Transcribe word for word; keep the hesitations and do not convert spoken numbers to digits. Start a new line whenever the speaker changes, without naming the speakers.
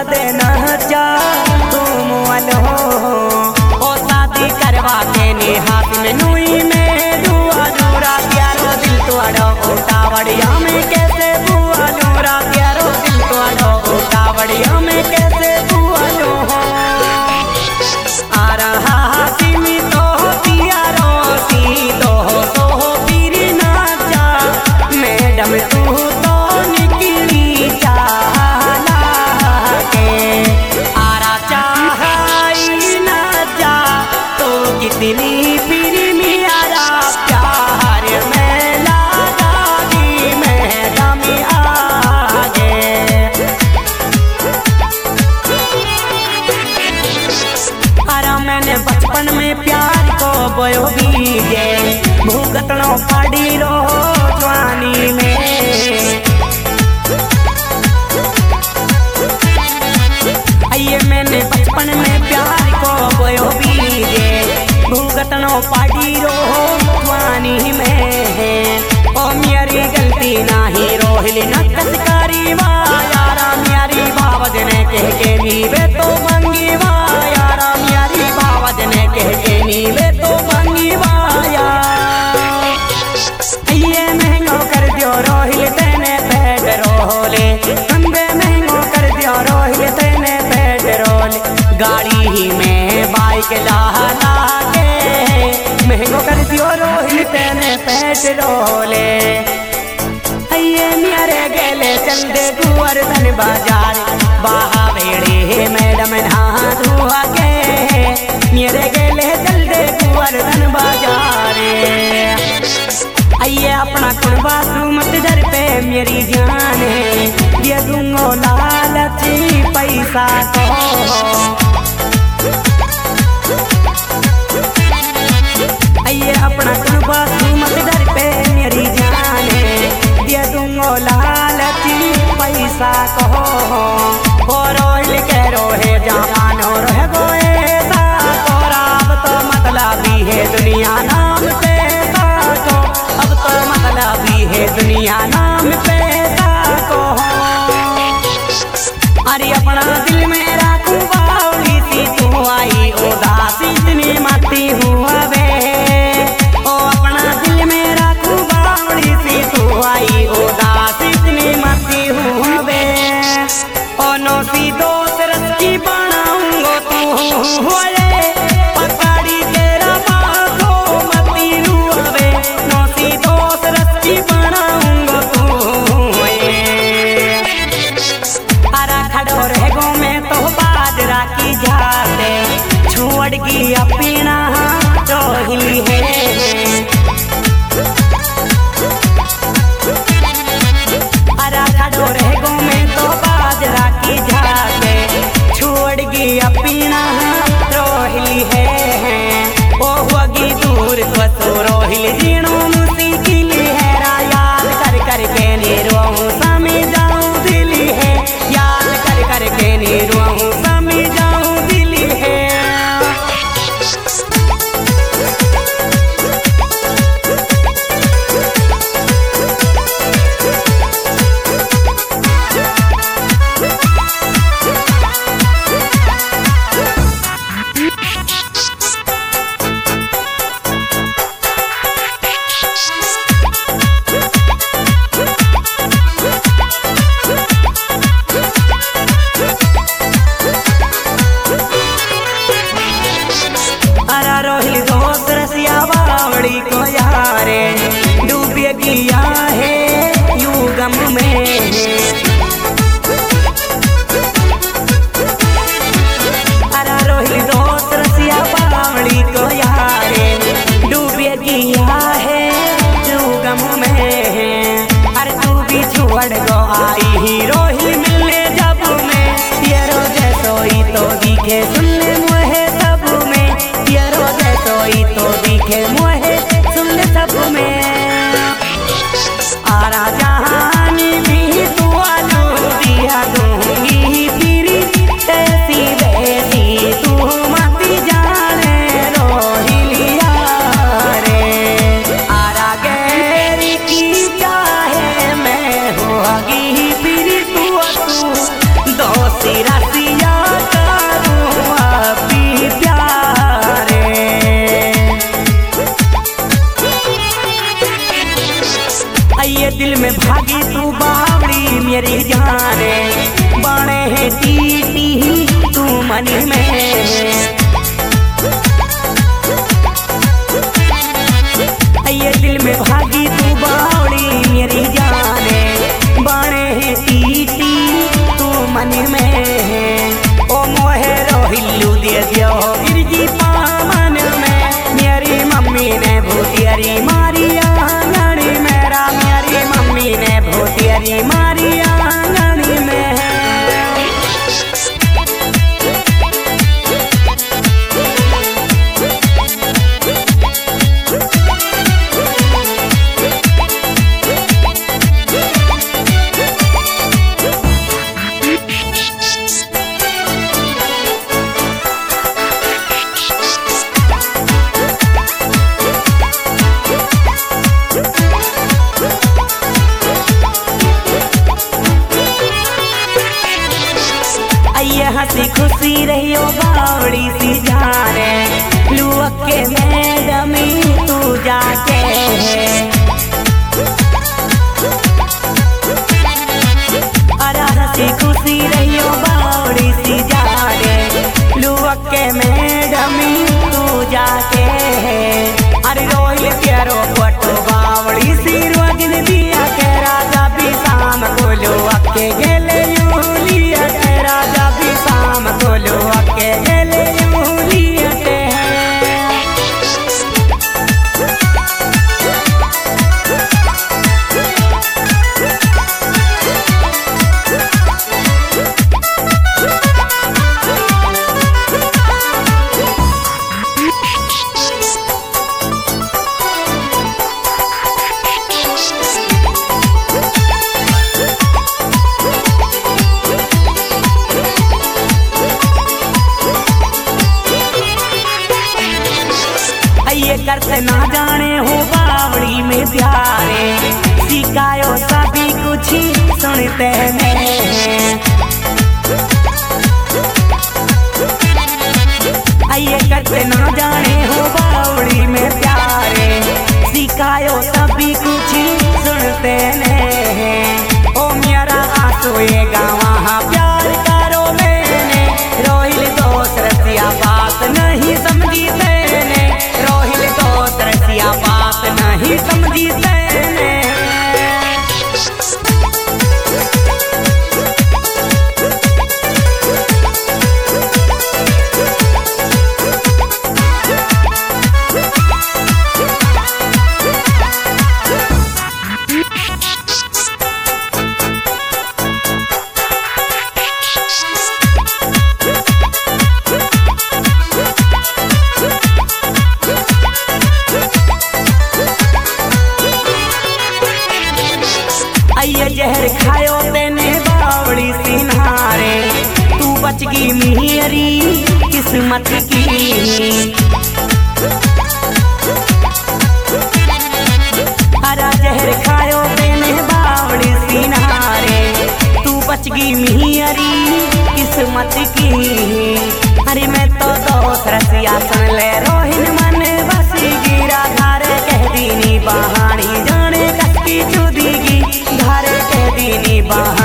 देना चा तुम वालो ओ शादी करवा के ने हाथ में नुई में दुआ दूरा प्यारो दिल तुआड़ो उतावड़िया में कैसे बुआ दूरा प्यारो दिल तुआड़ो उतावड़िया में कैसे बुआ लो आ रहा सिमी तो पियारो सी तो तो पीरी ना जा मैडम तू तो निकली चाला के आरा चाहई ना जा तो कितनी पीरी मियारा प्यार में लगा दी मैडम आगे आरा मैंने बचपन में प्यार को बोयो बीजे भूगतनो पड़ी रो जवानी में आइए मैंने बचपन में प्यार को बोयो बीजे भूगतनो पड़ी रो जवानी में ओ मेरी गलती नाही रोहिली नकस करी वा यारा मेरी भावज ने कह के नीवे तो मंगी वा यारा मेरी भावज ने कह के नीवे तो मंगी वा ये महंगो कर दियो रोहिल तेने पेट्रोले खंबे महंगो कर दियो रोहिल तेने पेट्रोल गाड़ी में बाइक ला ला के महंगो कर दियो रोहिल तेने पेट्रोले ये मेरे गेले चल दे कुंवर धन बाजार बाहा बेड़े मैडम नहा धुआ के मेरे गेले चल दे कुंवर धन बाजार आइए अपना कुनबा मत डर पे मेरी जान है ये दूंगो लालची पैसा को आइए अपना कुनबा मत डर पे मेरी जान है ये दूंगो लालची पैसा को हो रोहिल के रोहे जवान हो रहे गोए सा तोराब तो मतलबी है दुनिया नाम पे को अब तो मतलबी है दुनिया नाम पैसा को अरे अपना दिल में रखूं बावली सी तू आई उदासी इतनी मती हुआ बे ओ अपना दिल में रखूं बावली सी तू आई उदासी इतनी मती हुआ बे ओ नौसी दोस्त रस की बनाऊंगो तू हुए पकड़ी तेरा बाखो मती हुआ बे नौसी दोस्त रस की बनाऊंगो तू हरा खड़ो रहेगो में तो बाजरा की जाते छोड़ की अपना रोहिली है हरा खड़ो रहेगो में तो बाजरा की जाते छोड़ की अपना रोहिली है ओ हुआगी दूर बसो रोहिल जीणो मुसीकिल है याद कर कर के निरोहूं समी जाऊं दिली है याद कर कर के निरोहूं समी जाऊं दिली है रोहिल दोस्त रसिया बावड़ी को यारे डूबे गया है यू गम में अरे रोहिल दोस्त रसिया बावड़ी को यारे डूबे गया है यू गम में अरे तू भी छोड़ गो आई ही रोहिल मिलने जब में ये रोजे सोई तो दिखे सुनने मुहे सब में ये रोजे सोई तो दिखे मुहे सुनने सब में आरा जहानी भी तू आलू दिया दूंगी फिर ऐसी वैसी तू मत जाने रोहिलिया रे आरा गैरी की चाहे मैं होगी मेरी जाने बाणे है टीटी तू मन में ये दिल में भागी तू बावड़ी मेरी जाने बाणे है टीटी तू मन में ओ मोहे रोहिलू दे दियो गिरजी पामन में मेरी मम्मी ने भूतियरी मारी आंगनी मेरा मेरी मम्मी ने भूतियरी मारी आंगनी में हंसी खुशी रहियो बावड़ी सी जाने लुअक के मैडमी तू जाके अरे हंसी खुशी रहियो बावड़ी सी जाने लुअक के मैडमी तू जाके अरे रोहिल प्यारो पटो बावड़ी सी रोजन दिया के राजा भी शाम को लुअक के गेले यूलिया के राजा शाम को लुअक के गेले यूलियते करते ना जाने हो बावड़ी में प्यारे सिखायो सभी कुछ सुनते हैं आइए करते ना जाने हो बावड़ी में प्यारे सिखायो सभी कुछ सुनते हैं ओ मेरा आंसू ये गाँव प्यार करो मैंने रोहिल दोस्त रसिया बात नहीं समझी तेने रोहिल दोस्त रसिया बात नहीं समझी तेने जहर खायो तेने बावड़ी सिन्हारे तू बच गई मेरी किस्मत की हरा जहर खायो तेने बावड़ी सिन्हारे तू बच गई मेरी किस्मत की अरे मैं तो दोस्त रसिया सुन ले रोहिन मन बस गिरा धारे कह दीनी बहानी जाने कसकी चुदीगी धारे कह दीनी बहानी